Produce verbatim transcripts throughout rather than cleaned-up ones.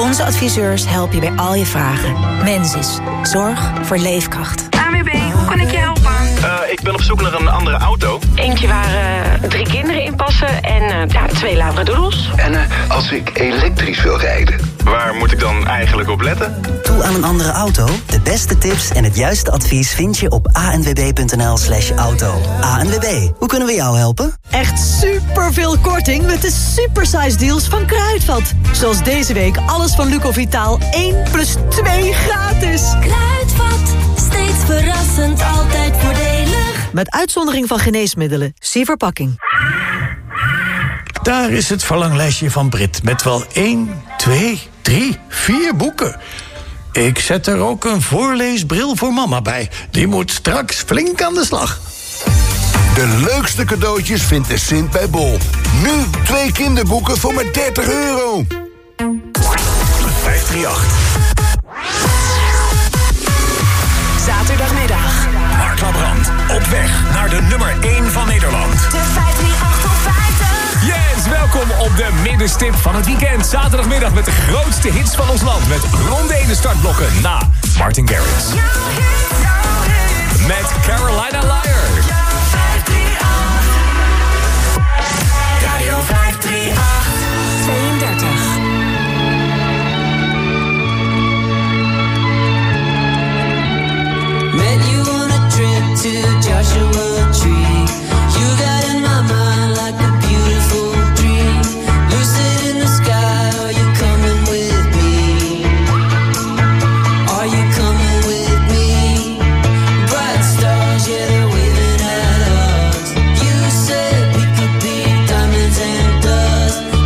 Onze adviseurs helpen je bij al je vragen. Mensis. Zorg voor leefkracht. A N W B, hoe kan ik je helpen? Uh, ik ben op zoek naar een andere auto. Eentje waar uh, drie kinderen in passen en uh, ja, twee labradoodles. En uh, als ik elektrisch wil rijden? Waar moet ik dan eigenlijk op letten? Toe aan een andere auto? De beste tips en het juiste advies vind je op a n w b punt n l slash auto. A N W B, hoe kunnen we jou helpen? Echt superveel korting met de supersize deals van Kruidvat. Zoals deze week alles van Lucovitaal één plus twee gratis. Kruidvat, steeds verrassend, altijd voordelig. Met uitzondering van geneesmiddelen. Zie verpakking. Daar is het verlanglijstje van Brit met wel één, twee, drie, vier boeken. Ik zet er ook een voorleesbril voor mama bij. Die moet straks flink aan de slag. De leukste cadeautjes vindt de Sint bij Bol. Nu twee kinderboeken voor maar dertig euro. vijf drie acht. Zaterdagmiddag. Mark Labrand op weg naar de nummer één van Nederland. De vijf drie acht top vijftig. Yes, welkom op de middenstip van het weekend. Zaterdagmiddag met de grootste hits van ons land. Met ronde in de startblokken na Martin Garrix. Met Carolina Liar. Radio vijf drie acht. tweeëndertig. Met you on a trip to Joshua Tree. You got in my mind like a beautiful dream. Lucid in the sky, are you coming with me? Are you coming with me? Bright stars, yeah, they're waving at us. You said we could be diamonds and dust.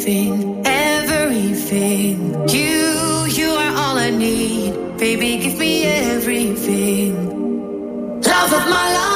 everything, everything. You, you are all I need. Baby, give me everything. Love of my life.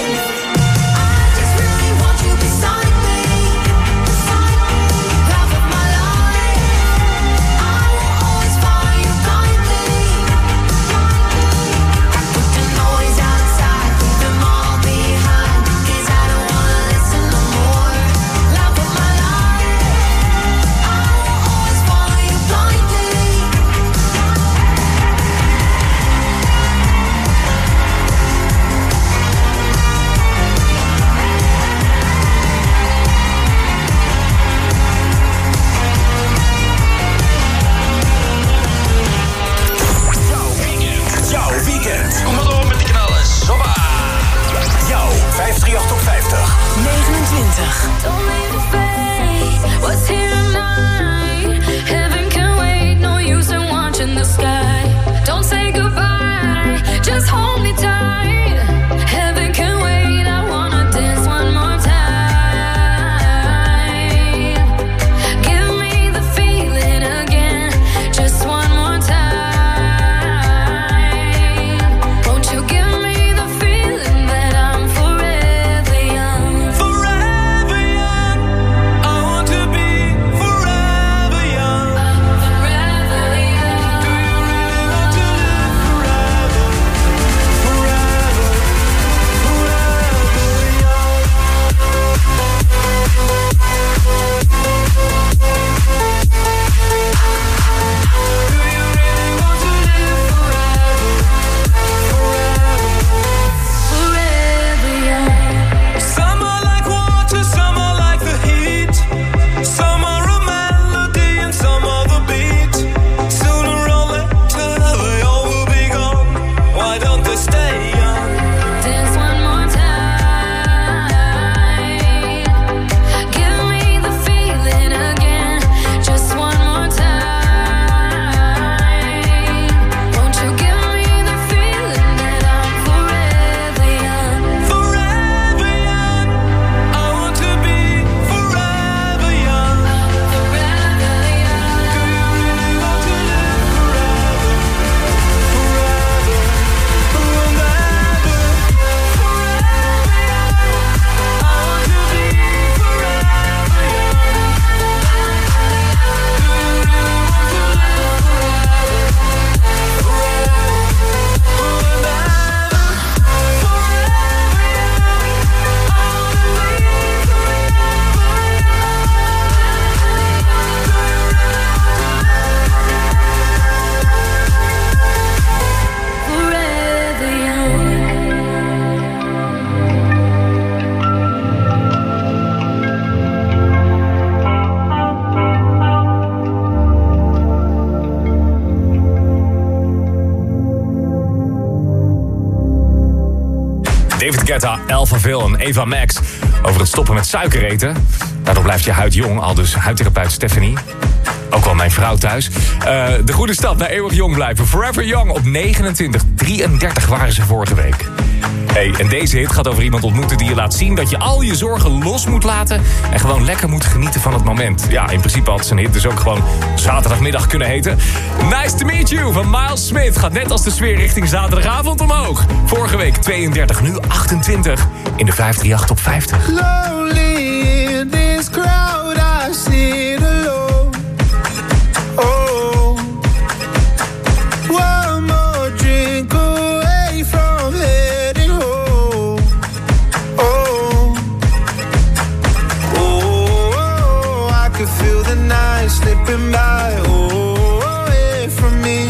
Kom maar door met die knallen. Zoppa! Jouw vijf drie acht op vijftig. negenentwintig. Don't leave the face. What's here tonight? Heaven can wait. No use in watching the sky. Don't say goodbye. Just hold me tight. Heaven can wait. I wanna dance one more time. Give me the feeling again. Just one more time. Alphaville en Eva Max over het stoppen met suiker eten. Daardoor blijft je huid jong, al dus huidtherapeut Stephanie. Ook wel mijn vrouw thuis. Uh, de goede stap naar eeuwig jong blijven. Forever Young op negenentwintig. drieëndertig waren ze vorige week. Hey, en deze hit gaat over iemand ontmoeten die je laat zien dat je al je zorgen los moet laten en gewoon lekker moet genieten van het moment. Ja, in principe had zijn hit dus ook gewoon zaterdagmiddag kunnen heten. Nice to meet you van Miles Smith gaat net als de sfeer richting zaterdagavond omhoog. Vorige week tweeëndertig, nu achtentwintig in de vijf drie acht op vijftig. Lonely in this crowd, I sit alone. Oh, one more drink away from heading home. Oh, oh, oh, I could feel the night slipping by. Oh, away from me.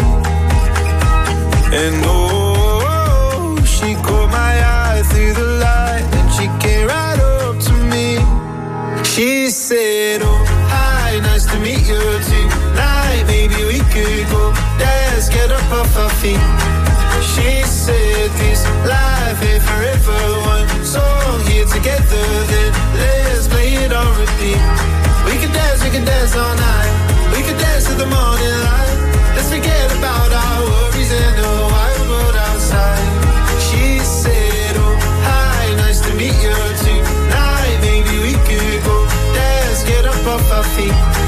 And oh, she caught my eye through the light, and she came right up to me. She said, oh, hi, nice to meet you tonight. Maybe we could go dance, get up off our feet. She said this life ain't forever. One song here together, then let's play it on repeat. We can dance, we can dance all night. We can dance to the morning light. Let's forget about our worries and the wide world outside. She said, oh, hi, nice to meet you tonight. Maybe we could go dance, get up off our feet.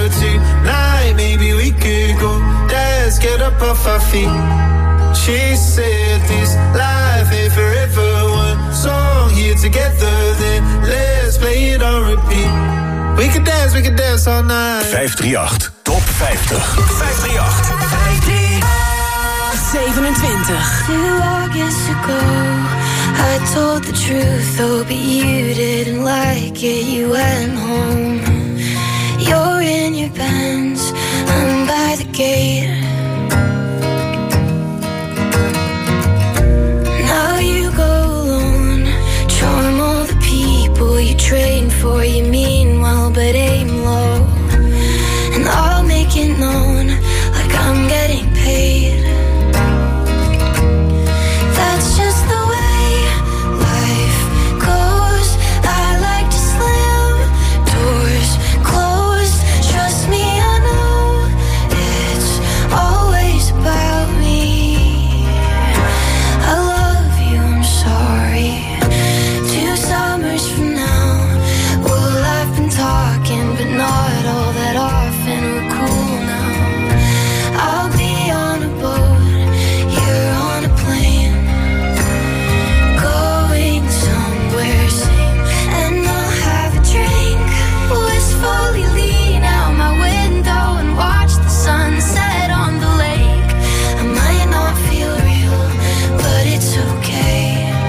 tonight. Maybe we could go. Let's get up off our feet. She said this life ain't forever. One song here together, then let's play it on repeat. We could dance, we could dance all night. vijf drie acht, top vijftig. vijf drie acht. vijf drie acht, zevenentwintig. Two August ago, I told the truth, oh, but you didn't like it. You went home. You're in your Benz, I'm by the gate. Now you go alone, charm all the people you train for. You mean well, but aim low. And I'll make it known, like I'm getting paid. That's just the way life goes. I like to slam doors closed. Trust me, I know it's always about me. I love you, I'm sorry. Two summers from now, we'll have been talking, but not all that often. We're cool now. I'll be on a boat, you're on a plane, going somewhere same, and I'll have a drink. Wistfully lean out my window and watch the sunset on the lake. I might not feel real, but it's okay.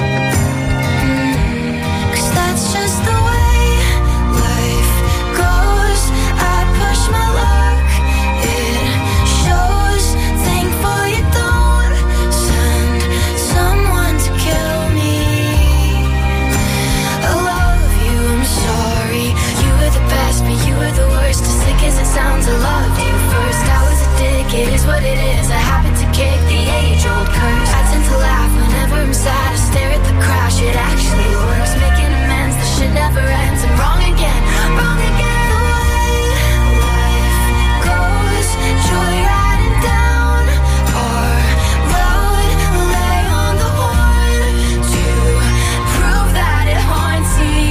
Mm, 'cause that's just the way life goes. I push my luck, it shows. Thankful you don't send someone to kill me. I love you, I'm sorry. You were the best, but you were the worst. As sick as it sounds, I loved you first. I was a dick, it is what it is. I happen to kick the age-old curse. I tend to laugh whenever I'm sad. I stare at the crash, it actually works. Making amends, the shit never ends. I'm wrong again, wrong again. The way life goes, joyriding down our road. Lay on the horn to prove that it haunts me.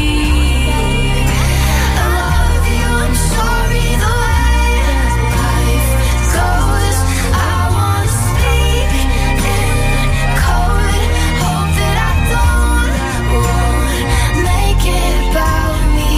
I love you, I'm sorry. The way life goes, I wanna speak in code. Hope that I don't won't make it about me.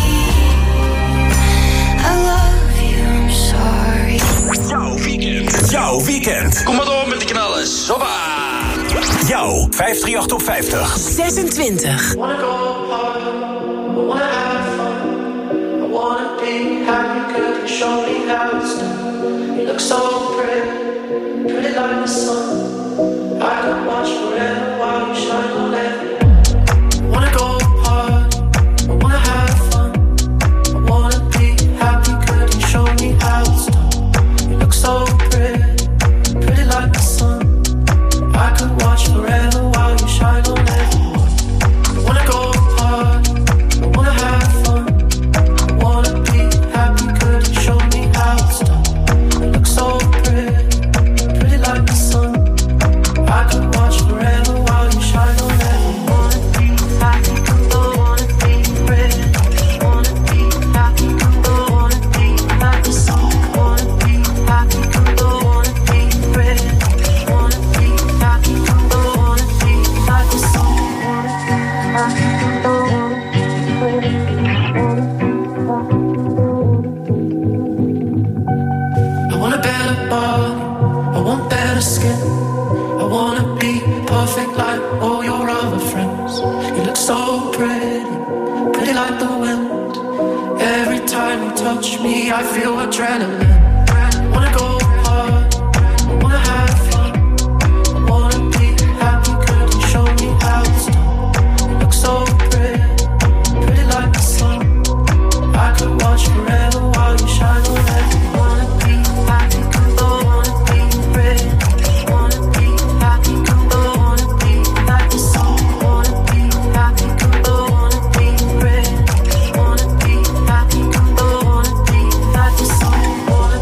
I love you, I'm sorry. Jouw weekend. Jouw weekend. Kom maar door met die knallen. Hoppa! Jouw vijf drie acht op vijftig. zesentwintig. Wanna go hard, I wanna have fun. I wanna be happy, good, and show me how it's done. You look so pretty, pretty like the sun. I could watch forever while you shine on everyone. Wanna go hard, I wanna have fun. I wanna be happy, good, and show me how it's done. You look so pretty, pretty like the sun. I could watch forever while you shine on everyone. I wanna go hard, I wanna have fun. I wanna be happy, good, and show me how it's done. You look so pretty, pretty like the sun. I could watch forever while you shine on everyone. Wanna be happy, good, wanna be pretty. Wanna be happy, good, wanna be like the sun. Wanna be happy, good, wanna be pretty. Wanna be happy, good, wanna be like the sun. Wanna be happy, good, wanna be pretty. I want a better body, I want better skin. I wanna be perfect like all your other friends. You look so pretty, pretty like the wind. Every time you touch me, I feel adrenaline. Wanna go hard, I wanna have fun. I wanna be happy, good, and show me how it's done. You look so pretty, pretty like the sun. I could watch forever while you shine on everyone. Wanna be happy, good, wanna be pretty. Wanna be happy, good, wanna be like the sun. Wanna be happy, good, wanna be pretty. Wanna be happy, good, wanna be like the sun. Wanna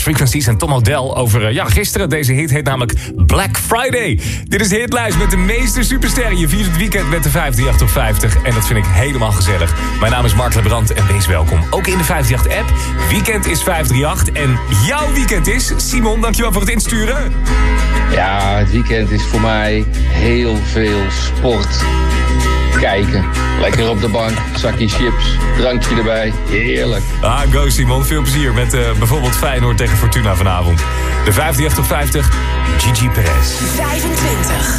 Lost Frequencies en Tom Odell over uh, ja, gisteren. Deze hit heet namelijk Black Friday. Dit is de hitlijst met de meeste supersterren. Je viert het weekend met de vijfhonderdachttien op vijftig. En dat vind ik helemaal gezellig. Mijn naam is Mark Lebrand en wees welkom. Ook in de vijfhonderdachttien app. Weekend is vijfhonderdachttien. En jouw weekend is... Simon, dankjewel voor het insturen. Ja, het weekend is voor mij heel veel sport. Kijken. Lekker op de bank, zakje chips, drankje erbij. Heerlijk. Ah, go Simon. Veel plezier met uh, bijvoorbeeld Feyenoord tegen Fortuna vanavond. De vijfhonderdachttien op vijftig, Gigi Perez. vijfentwintig.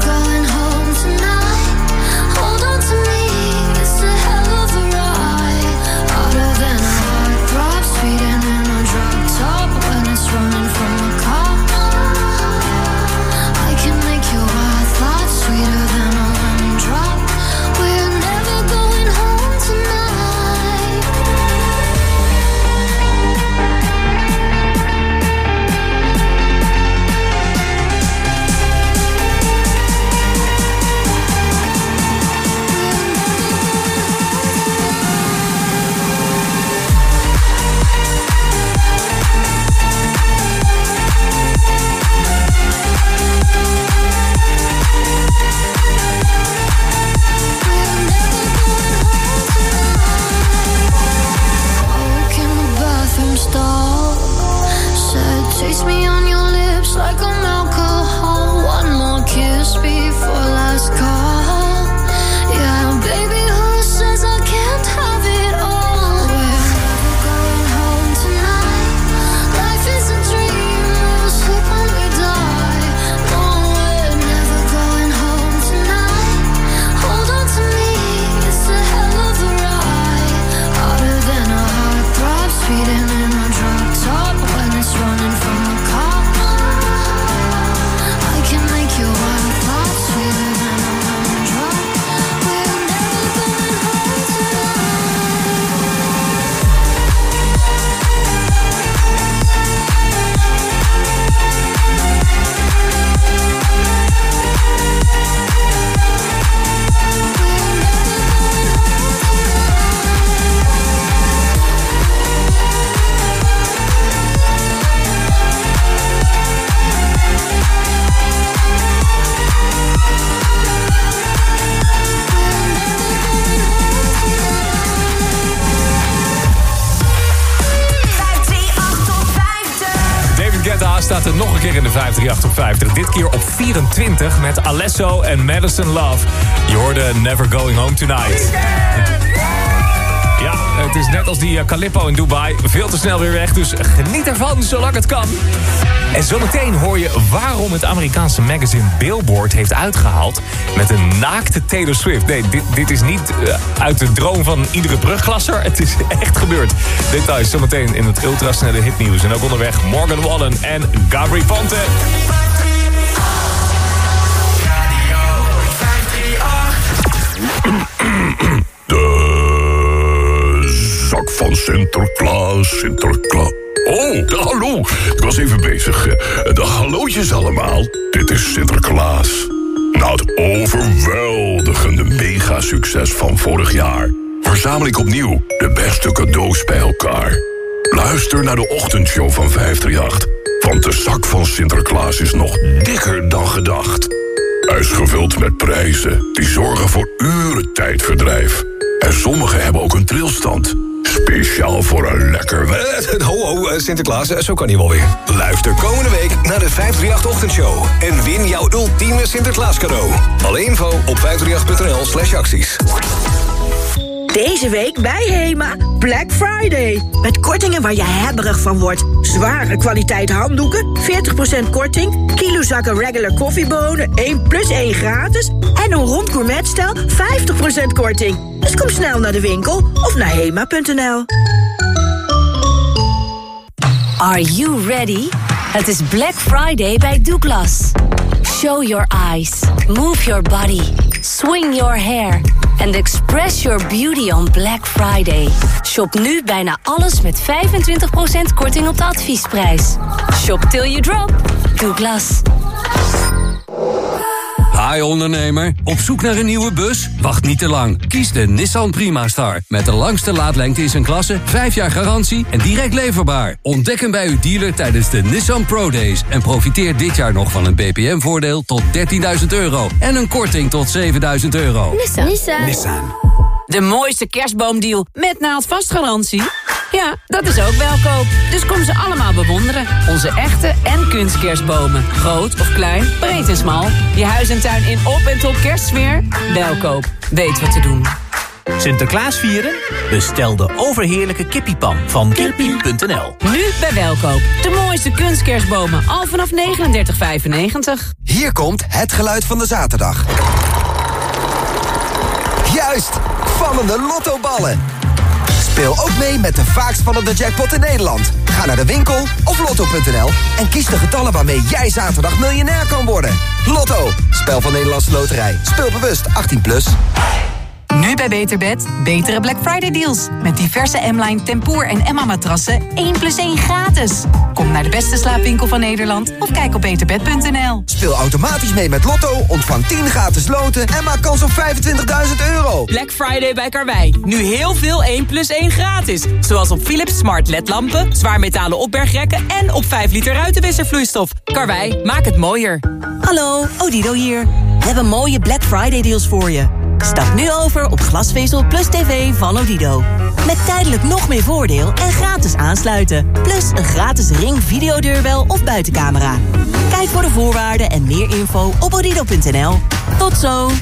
Hold on to me, it's a hell of a ride. speeding in a drop top when it's running from the cops. I can make your wild thoughts sweeter than a lemon drop. We're never going home staat er nog een keer in de vijf drie acht op vijftig. Dit keer op vierentwintig met Alesso en Madison Love. Je hoorde Never Going Home Tonight. Ja, het is net als die uh, Calippo in Dubai. Veel te snel weer weg, dus geniet ervan zolang het kan. En zometeen hoor je waarom het Amerikaanse magazine Billboard heeft uitgehaald met een naakte Taylor Swift. Nee, dit, dit is niet uh, uit de droom van iedere brugglasser. Het is echt gebeurd. Details zometeen in het ultrasnelle hitnieuws. En ook onderweg Morgan Wallen en Gabri Ponte. Zak van Sinterklaas, Sinterklaas. Oh, hallo. Ik was even bezig. De hallootjes allemaal. Dit is Sinterklaas. Na het overweldigende mega-succes van vorig jaar verzamel ik opnieuw de beste cadeaus bij elkaar. Luister naar de ochtendshow van vijf drie acht. Want de zak van Sinterklaas is nog dikker dan gedacht. Hij is gevuld met prijzen die zorgen voor uren tijdverdrijf. En sommige hebben ook een trilstand. Speciaal voor een lekker... Ho, ho, Sinterklaas, zo kan hij wel weer. Luister komende week naar de vijf drie acht ochtendshow. En win jouw ultieme Sinterklaas cadeau. Alle info op vijf drie acht punt n l slash acties. Deze week bij HEMA Black Friday. Met kortingen waar je hebberig van wordt. Zware kwaliteit handdoeken, veertig procent korting. Kilozakken regular koffiebonen, één plus één gratis. En een rond gourmetstel, vijftig procent korting. Dus kom snel naar de winkel of naar hema punt n l. Are you ready? Het is Black Friday bij Douglas. Show your eyes, move your body, swing your hair and express your beauty on Black Friday. Shop nu bijna alles met vijfentwintig procent korting op de adviesprijs. Shop till you drop. Douglas. Hi ondernemer, op zoek naar een nieuwe bus? Wacht niet te lang. Kies de Nissan Primastar. Met de langste laadlengte in zijn klasse, vijf jaar garantie en direct leverbaar. Ontdek hem bij uw dealer tijdens de Nissan Pro Days. En profiteer dit jaar nog van een B P M-voordeel tot dertienduizend euro. En een korting tot zevenduizend euro. Nissan. Nissan. Nissan. De mooiste kerstboomdeal met naaldvastgarantie. Ja, dat is ook Welkoop. Dus kom ze allemaal bewonderen. Onze echte en kunstkerstbomen. Groot of klein, breed en smal. Je huis en tuin in op- en top kerstsfeer. Welkoop. Weet wat te doen. Sinterklaas vieren? Bestel de overheerlijke kippiepan van kippie punt n l. Nu bij Welkoop. De mooiste kunstkerstbomen. Al vanaf negenendertig vijfennegentig. Hier komt het geluid van de zaterdag. Juist! Vallende lottoballen. Speel ook mee met de vaakst vallende jackpot in Nederland. Ga naar de winkel of lotto punt n l en kies de getallen waarmee jij zaterdag miljonair kan worden. Lotto, spel van Nederlandse Loterij. Speel bewust, achttien plus. Nu bij Beter Bed, betere Black Friday deals. Met diverse M-Line Tempoor en Emma matrassen, één plus één gratis. Kom naar de beste slaapwinkel van Nederland of kijk op beter bed punt n l. Speel automatisch mee met Lotto, ontvang tien gratis loten en maak kans op vijfentwintigduizend euro. Black Friday bij Karwei. Nu heel veel één plus één gratis. Zoals op Philips Smart L E D-lampen, zwaarmetalen opbergrekken en op vijf liter ruitenwisservloeistof. Karwei, maak het mooier. Hallo, Odido hier. We hebben mooie Black Friday deals voor je. Stap nu over op glasvezel plus tv van Odido. Met tijdelijk nog meer voordeel en gratis aansluiten. Plus een gratis Ring videodeurbel of buitencamera. Kijk voor de voorwaarden en meer info op odido punt n l. Tot zo!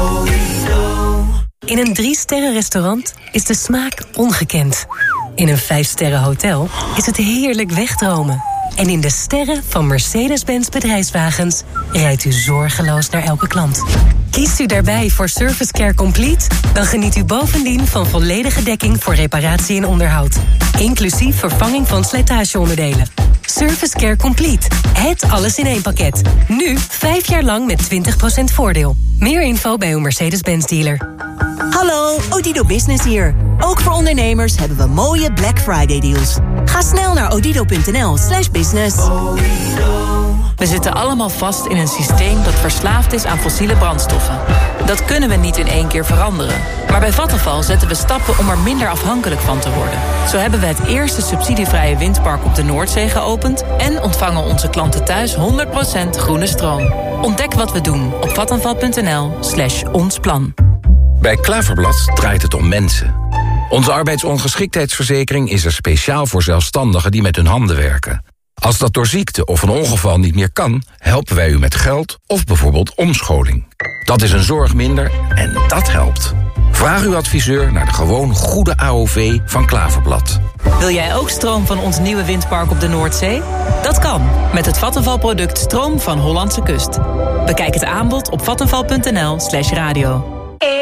In een drie-sterren restaurant is de smaak ongekend. In een vijf-sterren hotel is het heerlijk wegdromen. En in de sterren van Mercedes-Benz Bedrijfswagens rijdt u zorgeloos naar elke klant. Kiest u daarbij voor Service Care Complete? Dan geniet u bovendien van volledige dekking voor reparatie en onderhoud. Inclusief vervanging van slijtageonderdelen. Service Care Complete. Het alles in één pakket. Nu vijf jaar lang met twintig procent voordeel. Meer info bij uw Mercedes-Benz dealer. Hallo, Odido Business hier. Ook voor ondernemers hebben we mooie Black Friday deals. Ga snel naar odido.nl slash business. We zitten allemaal vast in een systeem dat verslaafd is aan fossiele brandstoffen. Dat kunnen we niet in één keer veranderen. Maar bij Vattenfall zetten we stappen om er minder afhankelijk van te worden. Zo hebben we het eerste subsidievrije windpark op de Noordzee geopend en ontvangen onze klanten thuis honderd procent groene stroom. Ontdek wat we doen op vattenfall.nl slash ons plan. Bij Klaverblad draait het om mensen. Onze arbeidsongeschiktheidsverzekering is er speciaal voor zelfstandigen die met hun handen werken. Als dat door ziekte of een ongeval niet meer kan, helpen wij u met geld of bijvoorbeeld omscholing. Dat is een zorg minder en dat helpt. Vraag uw adviseur naar de gewoon goede A O V van Klaverblad. Wil jij ook stroom van ons nieuwe windpark op de Noordzee? Dat kan, met het Vattenfall-product Stroom van Hollandse Kust. Bekijk het aanbod op vattenfall.nl slash radio.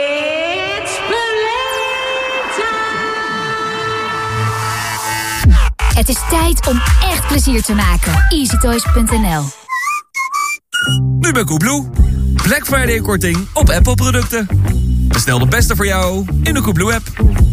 Het is tijd om echt plezier te maken. easy toys punt n l. Nu bij Coolblue. Black Friday korting op Apple producten. Bestel de beste voor jou in de Coolblue app.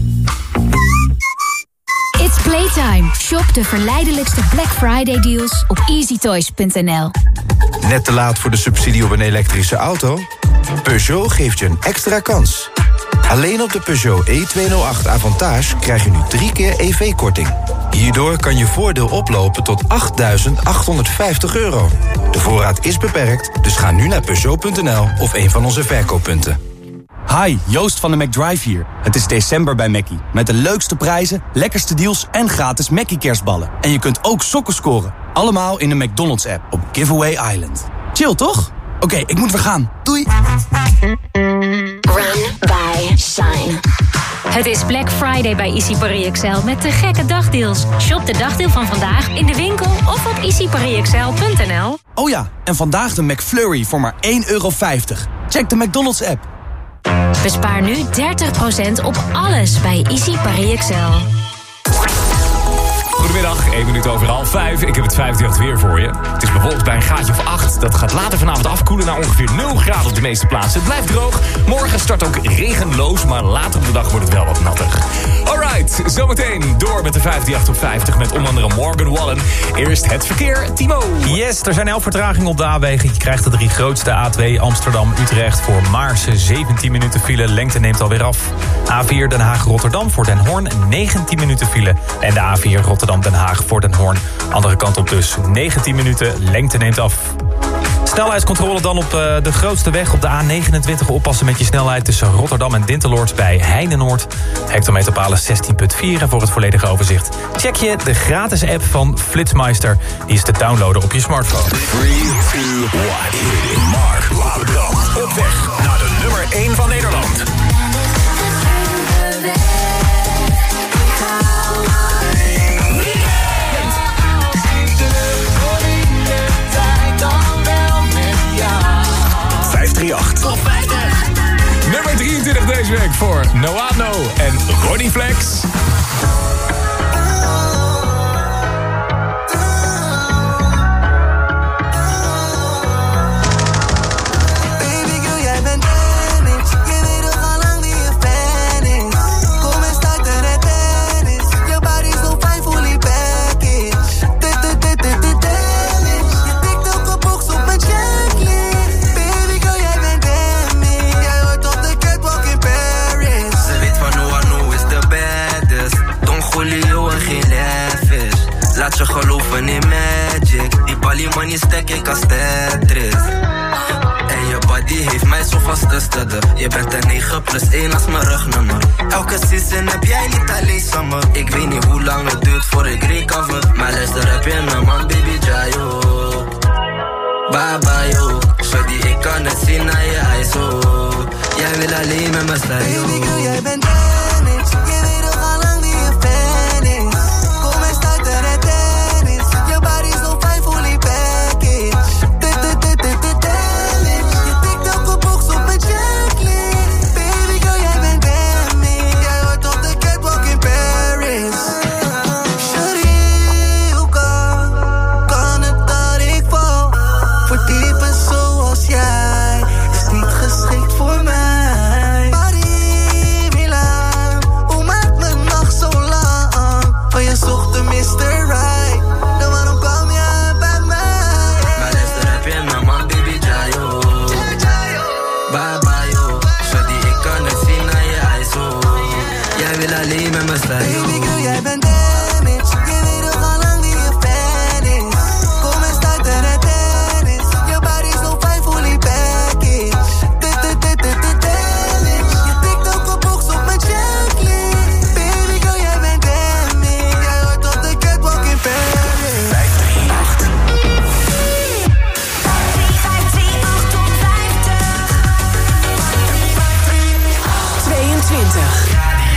It's playtime. Shop de verleidelijkste Black Friday deals op easy toys punt n l. Net te laat voor de subsidie op een elektrische auto? Peugeot geeft je een extra kans. Alleen op de Peugeot E tweehonderdacht Avantage krijg je nu drie keer E V-korting. Hierdoor kan je voordeel oplopen tot achtduizend achthonderdvijftig euro. De voorraad is beperkt, dus ga nu naar Peugeot punt n l of een van onze verkooppunten. Hi, Joost van de McDrive hier. Het is december bij Mackie. Met de leukste prijzen, lekkerste deals en gratis Mackie kerstballen. En je kunt ook sokken scoren. Allemaal in de McDonald's app op Giveaway Island. Chill, toch? Oké, okay, ik moet weer gaan. Doei! Run, buy, shine. Het is Black Friday bij Easy Paris X L met de gekke dagdeals. Shop de dagdeel van vandaag in de winkel of op easy paris x l punt n l. Oh ja, en vandaag de McFlurry voor maar één euro vijftig. Check de McDonald's app. Bespaar nu dertig procent op alles bij Easy Paris X L. Goedemiddag, één minuut over half vijf. Ik heb het vijftig weer voor je. Het is bewolkt bij een graadje of acht. Dat gaat later vanavond afkoelen naar ongeveer nul graden op de meeste plaatsen. Het blijft droog. Morgen start ook regenloos, maar later op de dag wordt het wel wat natter. Alright, zometeen door met de vijftienachtig op vijftig met onder andere Morgan Wallen. Eerst het verkeer, Timo. Yes, er zijn elf vertragingen op de A-wegen. Je krijgt de drie grootste A twee Amsterdam-Utrecht voor Maarsen. zeventien minuten file, lengte neemt alweer af. A vier Den Haag-Rotterdam voor Den Hoorn, negentien minuten file. En de A vier Rotterdam-Den Haag voor Den Hoorn. Andere kant op dus, negentien minuten, lengte neemt af. Snelheidscontrole dan op uh, de grootste weg op de A negenentwintig. Oppassen met je snelheid tussen Rotterdam en Dinteloord bij Heinenoord. Hectometerpalen zestien komma vier. En voor het volledige overzicht check je de gratis app van Flitsmeister. Die is te downloaden op je smartphone. drie, twee, één. Mark Lauderdam op weg naar de nummer één van Nederland. Top vijftig. Nummer drieëntwintig deze week voor Noano en Ronnie Flex. Laat je geloven in magic. Die Bali money stack ik als Tetris. En je body heeft mij zo vast te studden. Je bent een negen plus één als mijn rugnummer. Elke season heb jij niet alleen summer. Ik weet niet hoe lang het duurt voor ik recover. Maar luister heb je mijn man baby Jayo. Bye bye yo. Shorty ik kan het zien naar je eyes oh. Jij wil alleen met me staan yo. Baby girl jij bent damaged. Je weet ook al lang wie je fan is. Kom en start er het tennis. Je body zo fijn fully package. Je tikt elke box op met je. Baby girl, jij bent damage. Je weet toch al lang wie je fan is. Kom en start er het tennis. Je body is zo fijn, fully package. Damage. Je tikt ook op box op mijn checklist. Baby girl, jij bent damage. Jij hoort op de catwalk in Paris. vijf drie acht. tweeëntwintig.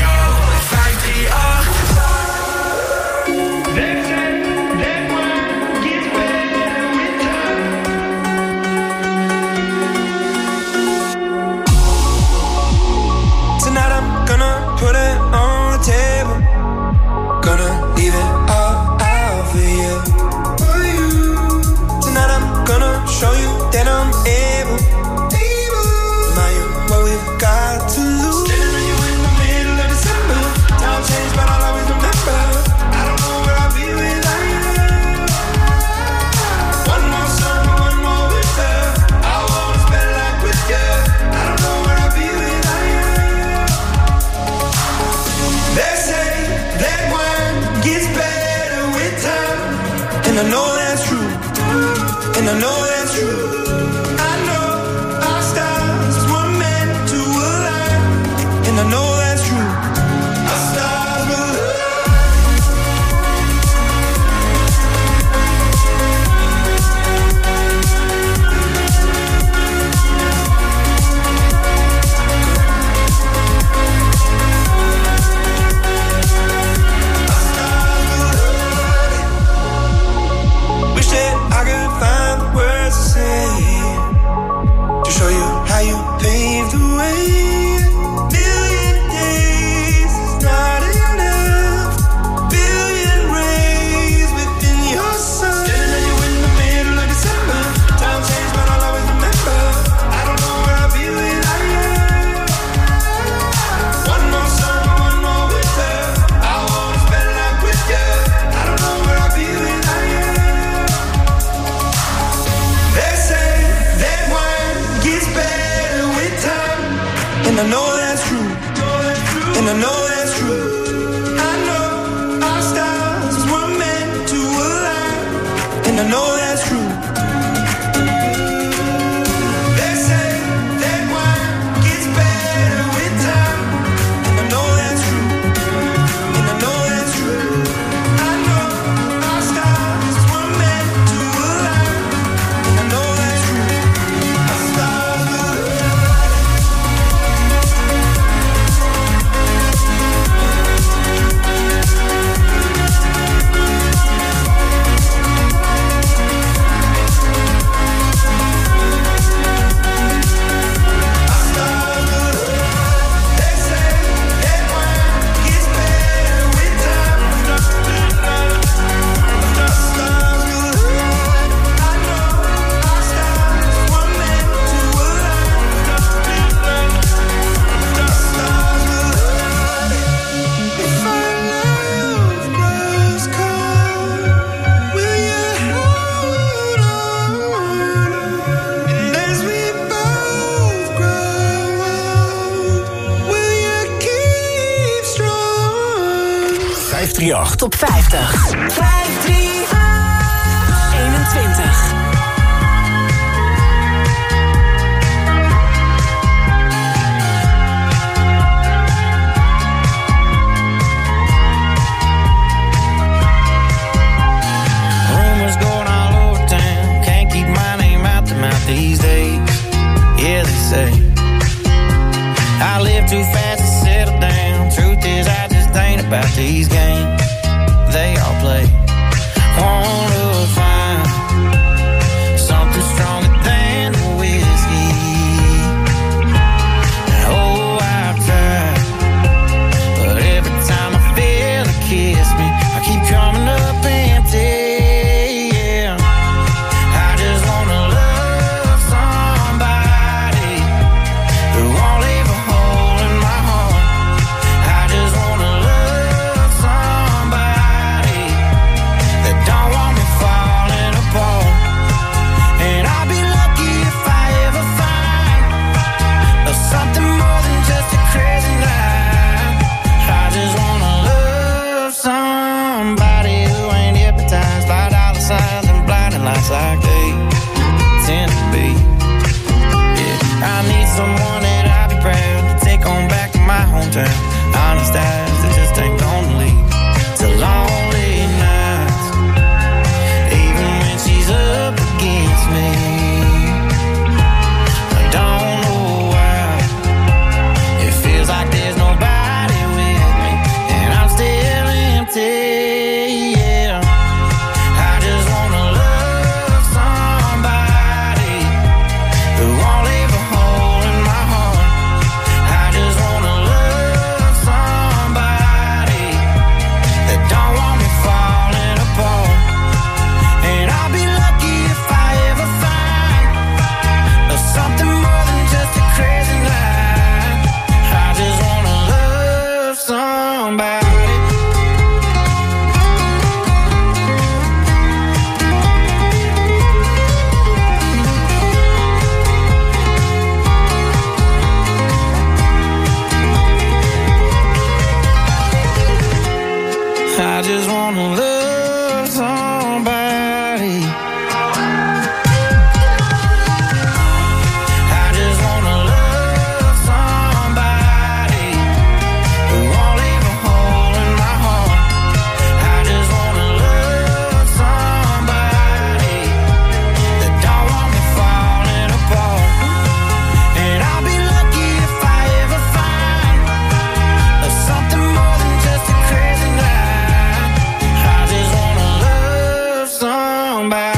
Tonight I'm gonna put it on the table. Gonna leave it all out for you. For you. Tonight I'm gonna show you that I'm able. Able. Now you what we've got to lose. Standing on you in the middle of December. Time changed, but I'll always remember. I don't know where I'll be without you. One more summer, one more winter. I wanna spend life with you. I don't know where I'll be without you. They say that wine gets better with time, and I know that's true, and I know that's true. I know our stars were meant to align, and I know that's true. Our stars will wish that I could find the words to say to show you how you paved the way. Million days is not enough. Billion rays within your sun. Standing on you in the middle of December. Time changed, but I'll always remember. I don't know where I'll be without you. One more summer, one more winter. I wanna spend life with you. I don't know where I'll be without you. They say that wine gets better with time, and I know that's true, and I know that's true. I know our stars were meant to align, and I know that's true. They say that wine gets better with time, and I know that's true, and I know that's true. I know our stars were meant to align, and I know that's true. Our stars will vijf drie acht. Top vijftig. vijf drie acht. eenentwintig. Rumors going all over town. Can't keep my name out the mouth these days. Yeah, they say I live too fast to settle down. Truth is, I just ain't about these games they all play. Wanna find something stronger than the whiskey. Oh, I've tried, but every time I feel it kiss me, I keep coming up empty. Yeah, I just wanna love somebody who won't leave a hole in my heart. I just wanna love somebody say, yeah. I just wanna love somebody who won't leave a hole in my heart. I just wanna love somebody that don't want me falling apart. And I'll be lucky if I ever find something more than just a crazy night. I just wanna love somebody. I just wanna love somebody. I just wanna love somebody who won't leave a hole in my heart. I just wanna love somebody that don't want me falling apart. And I'll be lucky if I ever find something more than just a crazy night. I just wanna love somebody.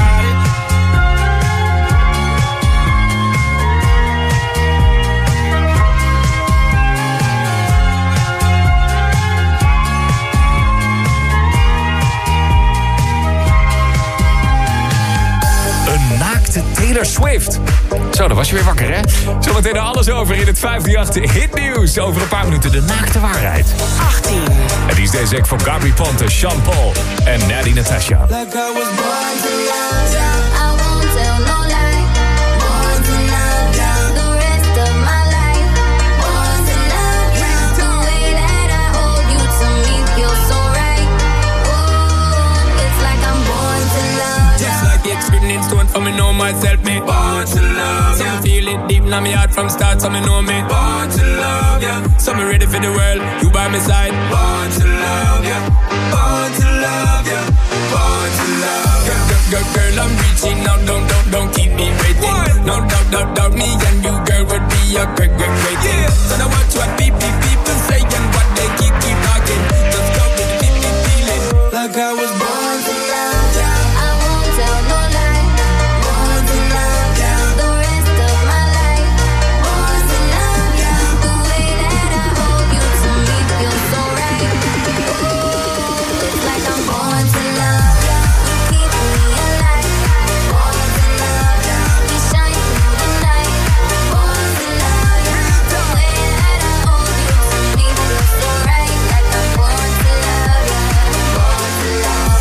Een naakte Taylor Swift. Zo, dan was je weer wakker, hè? Zometeen er alles over in het vijf drie acht hitnieuws. Over een paar minuten de naakte waarheid. achttien. En die is deze act van Gabri Ponte, Sean Paul en Natty Natasha. Like I was born to love, yeah. I won't tell no lie. Born to love, yeah. The rest of my life. Born to love, yeah. The way that I hold you to me feels so right. Ooh, it's like I'm born to love, yeah. Just like it's written in stone for me know myself, me born to love, yeah. So feel it deep in my heart from start, so me know me born to love, yeah. So me ready for the world, you by my side. Born to love, yeah. Born to love, yeah. Born to love, yeah. Girl, girl, girl, I'm reaching out, don't, don't, don't keep me waiting. What? No doubt, doubt, doubt, me and you, girl, would be a great, great, great thing. Yeah. So now watch what people, people say and what they keep, keep talking. Just go with the deep, deep feeling. Like I was born to love, yeah. I won't tell no lie. Born to love, yeah. The rest of my life. Born to love, yeah. The way that I hold you to me feels so right. Ooh, it's like I'm born to love, yeah. You keep me alive. Born to love, yeah. We shine through the night. Born to love, yeah. The way that I hold you to me feels so right. Like I'm born to love, yeah. Born to love.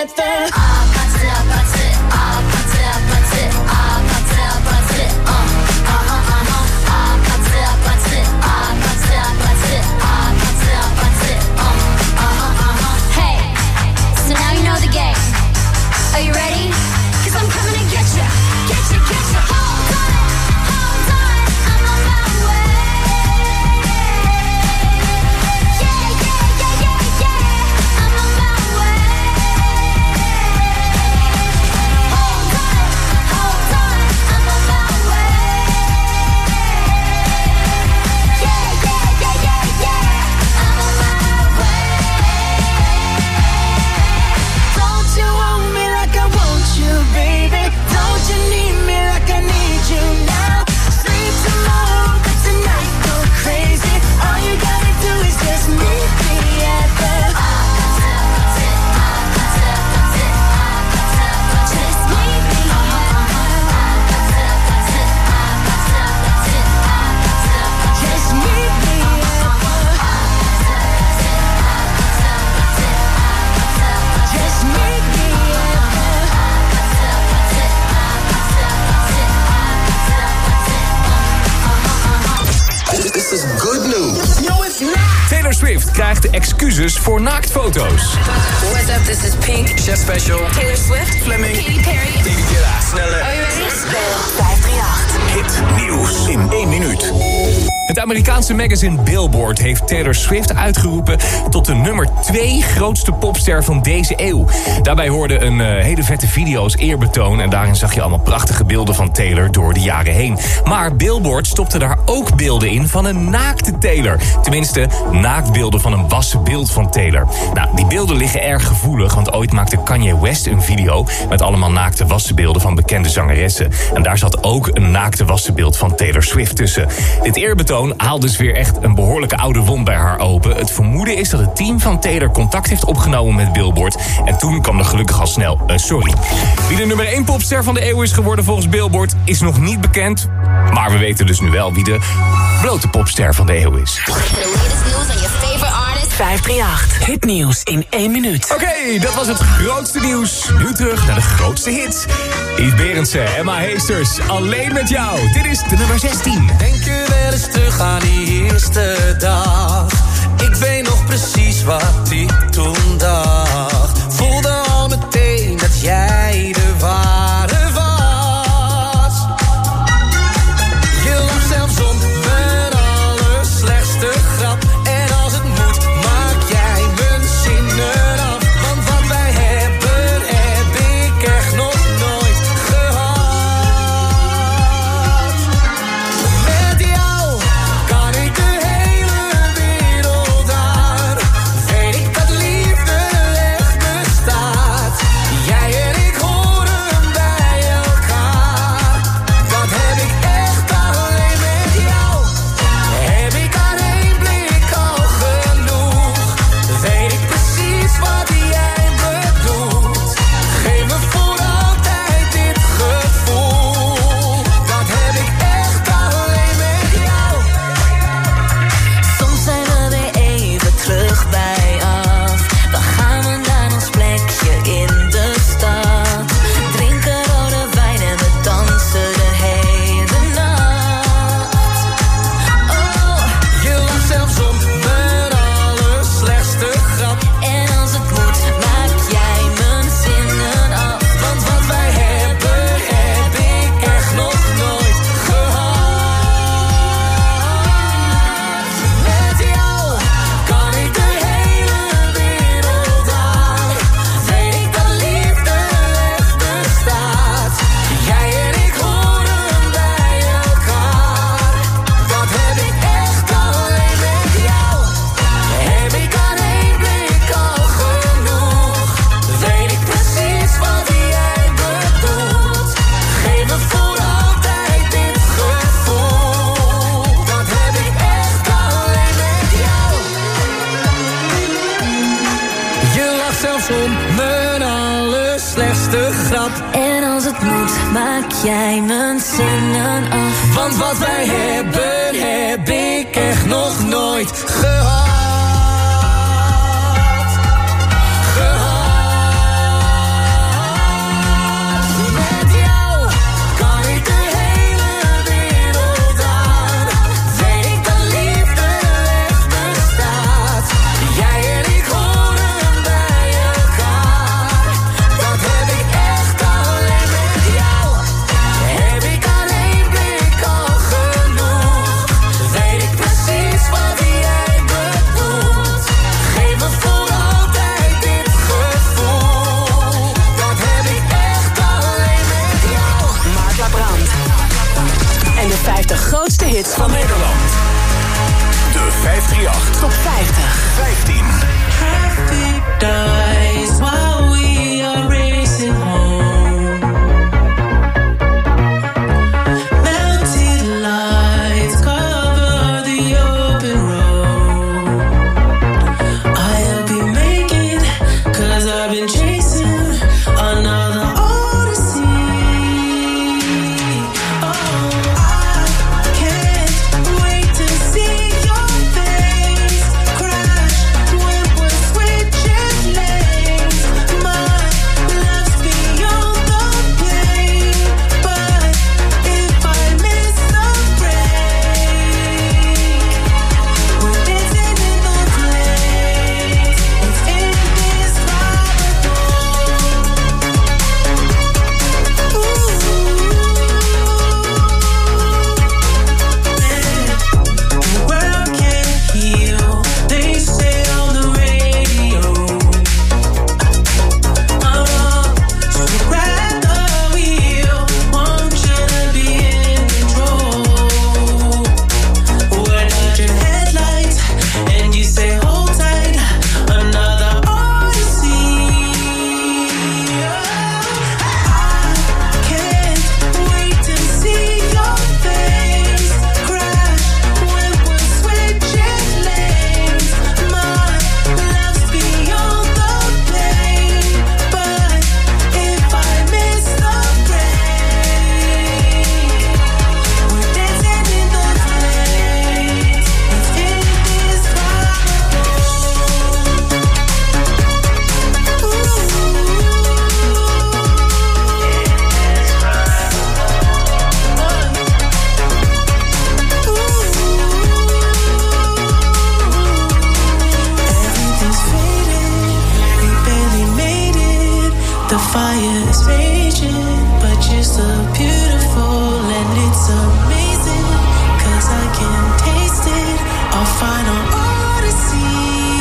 at the ah, party, party, ah, party, party, ah, party, party, uh, uh-huh, uh-huh, ah, party, party, ah, party, party, ah, party, party, uh, uh-huh, uh-huh. Hey, so now you know the game. Are you ready? 'Cause I'm coming to get ya, get ya, get ya. Hold on, hold on, I'm on my way. Yeah, yeah, yeah, yeah, yeah, I'm on my way. Hold on, hold on, I'm on my way. Yeah, yeah, yeah, yeah, yeah, I'm on my way. Don't you want me like I want you, baby? Don't you need me like I need you now? Sleep tomorrow, but tonight go crazy. All you gotta do is just meet me at the just meet me just meet me just meet me This is good news. No, it's not. Taylor Swift krijgt excuses voor naaktfoto's. What's up, this is Pink. Chef Special. Taylor Swift. Fleming. Katy Perry. David Guetta. Sneller. Are you ready? vijf drie acht. Hit nieuws in één minuut. Het Amerikaanse magazine Billboard heeft Taylor Swift uitgeroepen tot de nummer twee grootste popster van deze eeuw. Daarbij hoorde een uh, hele vette video als eerbetoon en daarin zag je allemaal prachtige beelden van Taylor door de jaren heen. Maar Billboard stopte daar ook beelden in van een naakte Taylor. Tenminste, naaktbeelden van een wassen beeld van Taylor. Nou, die beelden liggen erg gevoelig, want ooit maakte Kanye West een video met allemaal naakte wassenbeelden van bekende zangeressen. En daar zat ook een naakte wassenbeeld van Taylor Swift tussen. Dit eerbetoon haalt dus weer echt een behoorlijke oude wond bij haar open. Het vermoeden is dat het team van Taylor contact heeft opgenomen met Billboard. En toen kwam er gelukkig al snel een sorry. Wie de nummer één popster van de eeuw is geworden volgens Billboard is nog niet bekend. Maar we weten dus nu wel wie de blote popster van de eeuw is. vijf drie acht. Hitnieuws in één minuut. Oké, okay, dat was het grootste nieuws. Nu terug naar de grootste hits. Yves Berendsen, Emma Heesters, Alleen met jou. Dit is de nummer zestien. Denk je wel eens terug aan die eerste dag? Ik weet nog precies wat ik toen dacht. Voelde al meteen dat jij de ware was. Je lag zelfs om mijn allerslechtste grap. En als het moet, maak jij mijn zinnen af. Want wat wij hebben, heb ik echt nog nooit gehad. Met jou kan ik de hele wereld aan. Weet ik dat liefde echt bestaat. Jij en ik horen bij elkaar. Dat heb ik echt alleen met jou. Heb ik aan één blik al genoeg. Weet ik precies wat jij bedoelt. Geef me voor altijd dit gevoel. Dat heb ik echt alleen met jou. Soms zijn we weer even terug bij af. Dan gaan we naar ons plekje in de stad. Drinken rode wijn en we dansen de hele nacht. Oh, Je lacht zelfs om mijn allerslechtste grap. en als het moet, maak jij mijn zinnen af. Want wat wij hebben, heb ik echt nog nooit gehad. Met jou kan ik de hele wereld aan. Weet ik dat liefde echt bestaat. Jij en ik horen bij elkaar. Dat heb ik echt alleen met jou. Heb ik aan één blik al genoeg. Weet ik precies wat jij bedoelt. Geef me voor altijd dit gevoel. Dat heb ik echt alleen met jou. Je lacht zelfs om mijn allerslechtste grap. En als het moet, maak jij mijn zinnen af. Want wat wij hebben, heb ik echt nog nooit gehad. Gehad. hits van Nederland. De vijfhonderdachtendertig. Top vijftig. vijftien. Traffic dies while we are racing home. Mounted lights cover the open road. I'll be making, cause I've been chasing another odyssey. Oh, I can't wait to see your face crash when we're switching lanes. My love's beyond the pain, but if I miss the break, we're dancing in the flames. It's indescribable. The world can't heal, they say on the radio. Oh, so grab the wheel, want you to be in control. We're dodging headlights, and you say hold tight, another odyssey. I can't wait to see your face crash when we're switching lanes. My love's beyond the pain, but if I miss the break, we're dancing in the flames. It's indescribable. Everything's faded, we barely made it. The fire is raging, but you're so beautiful and it's amazing. Cause I can taste it, our final odyssey.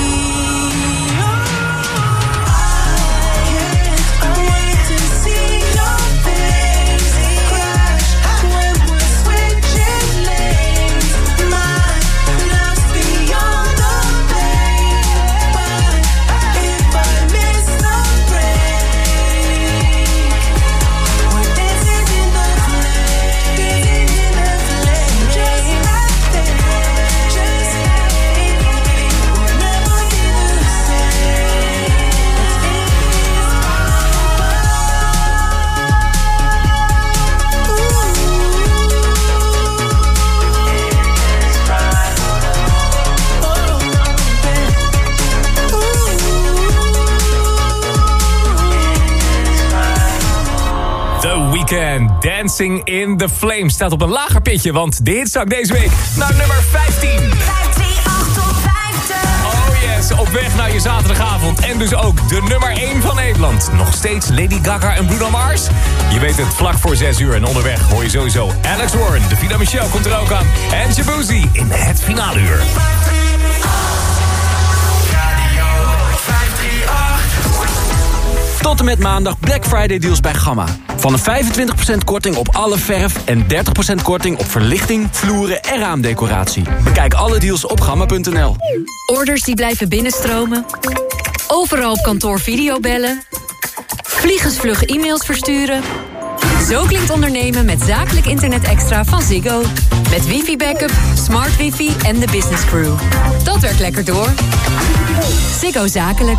I can't wait to see your face crash when we're switching lanes. My love's beyond the pain, but if I miss the break, we're dancing in the flames, in the flames, just like that, just like it. We'll never be the same. The Weeknd, Dancing in the Flames, staat op een lager pitje, want de hitzak deze week naar nummer vijftien. Oh yes, op weg naar je zaterdagavond en dus ook de nummer één van Nederland. Nog steeds Lady Gaga en Bruno Mars. Je weet het, vlak voor zes uur en onderweg hoor je sowieso Alex Warren. De Vida Michelle komt er ook aan. En Shabuzi in het finale uur. Tot en met maandag Black Friday deals bij Gamma. Van een vijfentwintig procent korting op alle verf en dertig procent korting op verlichting, vloeren en raamdecoratie. Bekijk alle deals op gamma punt n l. Orders die blijven binnenstromen. Overal op kantoor videobellen. Vliegensvlug e-mails versturen. Zo klinkt ondernemen met zakelijk internet extra van Ziggo. Met wifi-backup, smart wifi en de business crew. Dat werkt lekker door. Ziggo Zakelijk.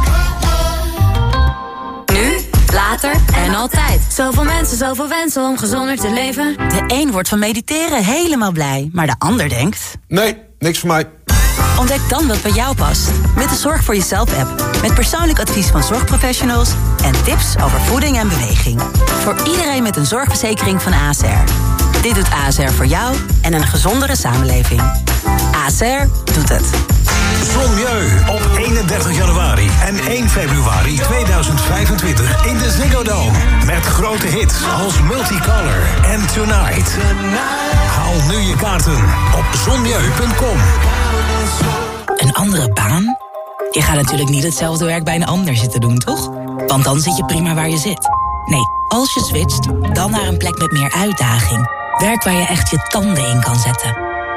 Nu, later en altijd. Zoveel mensen, zoveel wensen om gezonder te leven. De een wordt van mediteren helemaal blij, maar de ander denkt... Nee, niks voor mij. Ontdek dan wat bij jou past. Met de Zorg voor Jezelf-app. Met persoonlijk advies van zorgprofessionals... en tips over voeding en beweging. Voor iedereen met een zorgverzekering van A S R. Dit doet A S R voor jou en een gezondere samenleving. A S R doet het. Zonmieu op eenendertig januari en één februari tweeduizend vijfentwintig in de Ziggo Dome. Met grote hits als Multicolor en Tonight. Haal nu je kaarten op zonmieu punt com. Een andere baan? Je gaat natuurlijk niet hetzelfde werk bij een ander zitten doen, toch? Want dan zit je prima waar je zit. Nee, als je switcht, dan naar een plek met meer uitdaging. Werk waar je echt je tanden in kan zetten.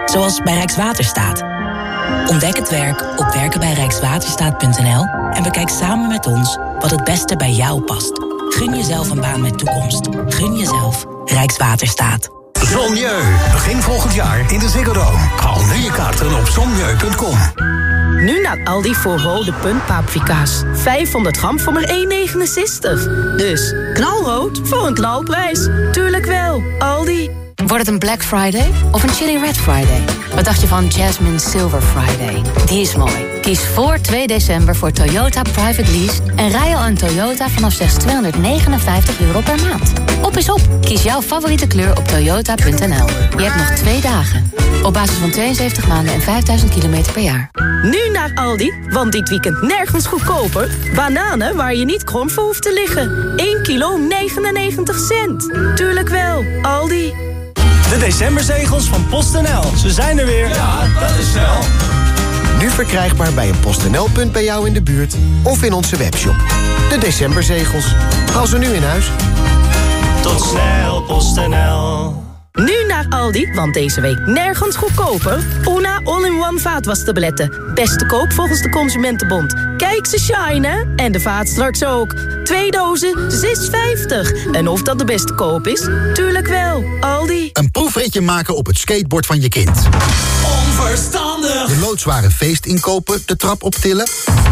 zoals bij Rijkswaterstaat. Ontdek het werk op werken bij rijkswaterstaat punt n l en bekijk samen met ons wat het beste bij jou past. Gun jezelf een baan met toekomst. Gun jezelf Rijkswaterstaat. Zonjeu. Begin volgend jaar in de Ziggo Dome. Haal nu je kaarten op zonjeu punt com. Nu naar Aldi voor rode puntpaprika's. vijfhonderd gram voor maar één negenenzestig. Dus knalrood voor een knalprijs. Tuurlijk wel, Aldi. Wordt het een Black Friday of een Chili Red Friday? Wat dacht je van Jasmine Silver Friday? Die is mooi. Kies voor twee december voor Toyota Private Lease en rij al een Toyota vanaf slechts tweehonderdnegenenvijftig euro per maand. Op is op. Kies jouw favoriete kleur op toyota punt n l. Je hebt nog twee dagen. Op basis van tweeënzeventig maanden en vijfduizend kilometer per jaar. Nu naar Aldi, want dit weekend nergens goedkoper. Bananen waar je niet krom voor hoeft te liggen. één kilo negenennegentig cent. Tuurlijk wel, Aldi. De decemberzegels van PostNL. Ze zijn er weer. Ja, dat is snel. Nu verkrijgbaar bij een PostNL-punt bij jou in de buurt of in onze webshop. De decemberzegels. Haal ze nu in huis. Tot snel, PostNL. Nu naar Aldi, want deze week nergens goedkoper. Una all-in-one vaatwastabletten. Beste koop volgens de Consumentenbond. Kijk ze shinen. En de vaat straks ook. Twee dozen, zes vijftig. En of dat de beste koop is? Tuurlijk wel, Aldi. Een proefritje maken op het skateboard van je kind. Onverstandig. De loodzware feestinkopen, de trap optillen.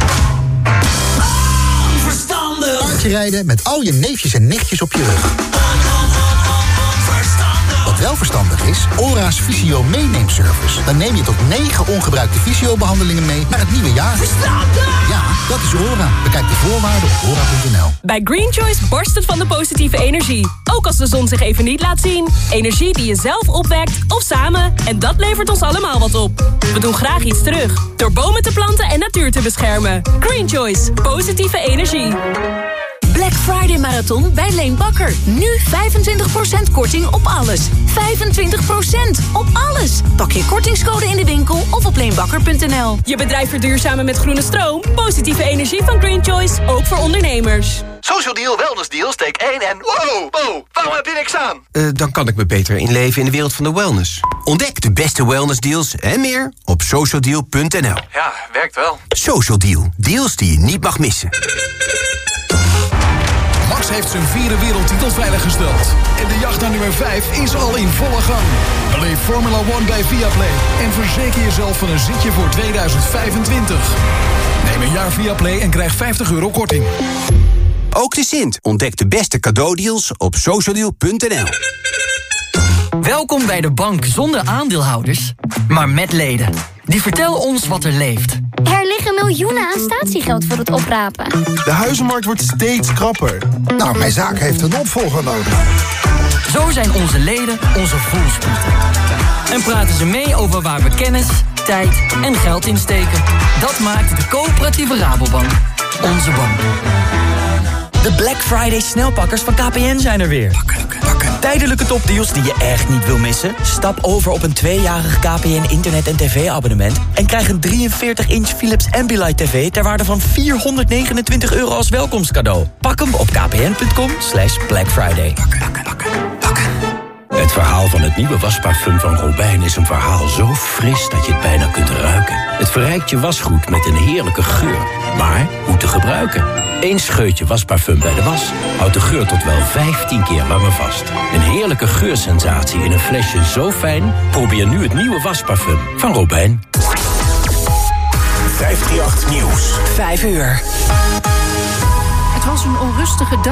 Onverstandig. Paardje rijden met al je neefjes en nichtjes op je rug. Wat wel verstandig is, Ora's Visio meeneemservice. Dan neem je tot negen ongebruikte visio-behandelingen mee naar het nieuwe jaar. Verstandig! Ja, dat is Ora. Bekijk de voorwaarden op ora punt n l. Bij Green Choice barst het van de positieve energie. Ook als de zon zich even niet laat zien. Energie die je zelf opwekt of samen. En dat levert ons allemaal wat op. We doen graag iets terug. Door bomen te planten en natuur te beschermen. Green Choice. Positieve energie. Black Friday Marathon bij Leen Bakker. Nu vijfentwintig procent korting op alles. vijfentwintig procent op alles. Pak je kortingscode in de winkel of op leenbakker punt n l. Je bedrijf verduurzamen met groene stroom. Positieve energie van Green Choice. Ook voor ondernemers. Social Deal, Wellness Deal, steek één en... Wow, wow, waarom heb je niks aan? Uh, dan kan ik me beter inleven in de wereld van de wellness. Ontdek de beste wellness deals en meer op social deal punt n l. Ja, werkt wel. Social Deal. Deals die je niet mag missen. Max heeft zijn vierde wereldtitel veiliggesteld. En de jacht naar nummer vijf is al in volle gang. Beleef Formula One bij Viaplay. En verzeker jezelf van een zitje voor tweeduizend vijfentwintig. Neem een jaar Viaplay en krijg vijftig euro korting. Ook de Sint. Ontdek de beste cadeaudeals op social deal punt n l. Welkom bij de bank zonder aandeelhouders, maar met leden. Die vertellen ons wat er leeft. Er liggen miljoenen aan statiegeld voor het oprapen. De huizenmarkt wordt steeds krapper. Nou, mijn zaak heeft een opvolger nodig. Zo zijn onze leden onze voelsprieten. En praten ze mee over waar we kennis, tijd en geld in steken. Dat maakt de coöperatieve Rabobank onze bank. De Black Friday snelpakkers van K P N zijn er weer. Tijdelijke topdeals die je echt niet wil missen? Stap over op een tweejarig K P N internet- en tv-abonnement... en krijg een drieënveertig inch Philips Ambilight T V... ter waarde van vierhonderdnegenentwintig euro als welkomstcadeau. Pak hem op kpn punt com slash Black Friday. Het verhaal van het nieuwe wasparfum van Robijn is een verhaal zo fris dat je het bijna kunt ruiken. Het verrijkt je wasgoed met een heerlijke geur. Maar hoe te gebruiken? Eén scheutje wasparfum bij de was houdt de geur tot wel vijftien keer langer vast. Een heerlijke geursensatie in een flesje zo fijn? Probeer nu het nieuwe wasparfum van Robijn. vijfhonderdachttien Nieuws. Vijf uur. Het was een onrustige dag.